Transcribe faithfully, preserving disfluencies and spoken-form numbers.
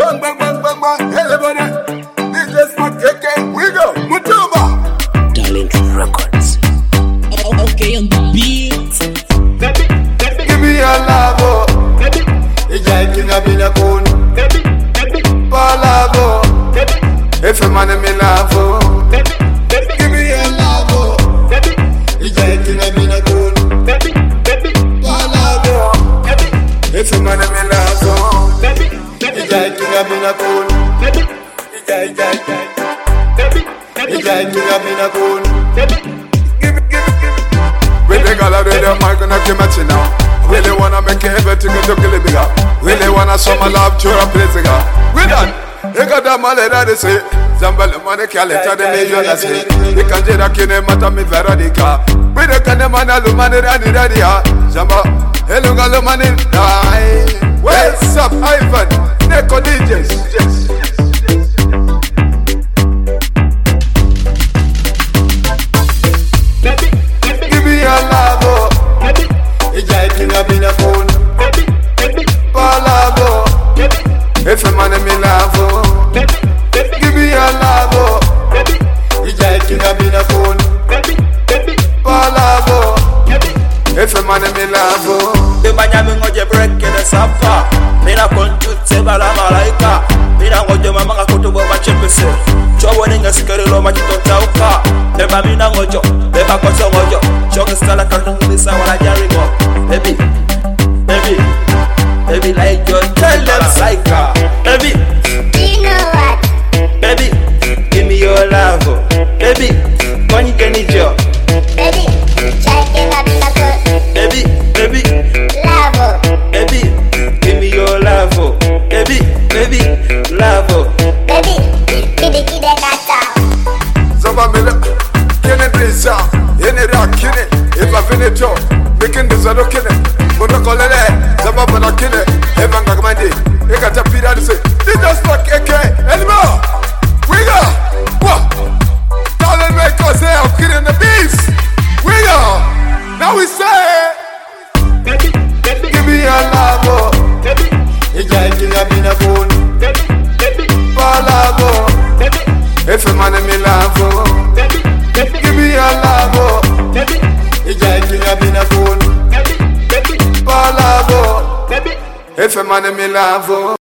Bang, bang, bang, bang, bang. Everybody. D J Smart K K. We go. Mutuba. Talent Records. Okay, on the beat. Baby, baby. Give me your love, oh. Baby. Ija ikinga bila kuni. Baby, baby. Palavo. Baby. If a man me love, oh. Baby, baby. Give me your love, oh. Baby. Ija ikinga bila kuni. Baby, baby. Palavo. Baby. If a man me love, oh. Baby, baby. Ija ikinga bila kuni. Baby. Ija, ija, ija. Baby, baby. Ija ikinga bila kuni. Baby. Really gotta do the mic and I can match it now. Really wanna make everything a little bigger. Really wanna show my love to a place again. We done. You got that money that they say. Zambal money can't let the million I say. You can't get a kid mata mi veradika. We the kind of man alu money that ni daddy ha. Zamba, hello galo money die. What's up, Ivan? Neko D Js. If a man me love, give me your love, ija ikinga bila phone, palavo. If a man me love, the manyami ngoje break the safa. Mina kontute bala malaika. Mina ngoje mama ngakutubo machepese. Chowo ninga sikerelo machitota uka. Eba mina ngojo, eba koso ngojo. Choke stala kanungisa wala jarigo. Baby, baby. Baby, like you tell them psycho. Baby, you know what? Baby, give me your love. Baby, when you can need your Baby, shaking up in the foot. Baby, baby, Love. baby, give me your love. Baby, baby, love. Baby, baby, give that kata. Zamba mele, kene brisa, yene ra kene. If I finish it, making this a look in it. Muna kolele, zamba bana kene. Eva ngagamandi, eka tapira dise. This just like K K anymore. We go. What? Talent Records say I'm killing the beast. We go. Now we say, baby, baby, give me your love, oh. Baby, ija ikinga bila phone. Baby, baby, palavo. Baby, if a man me love, oh. Baby, baby, give me your love, oh. Baby, ija ikinga bila phone. Baby, baby, palavo. Baby, if a man me love, oh.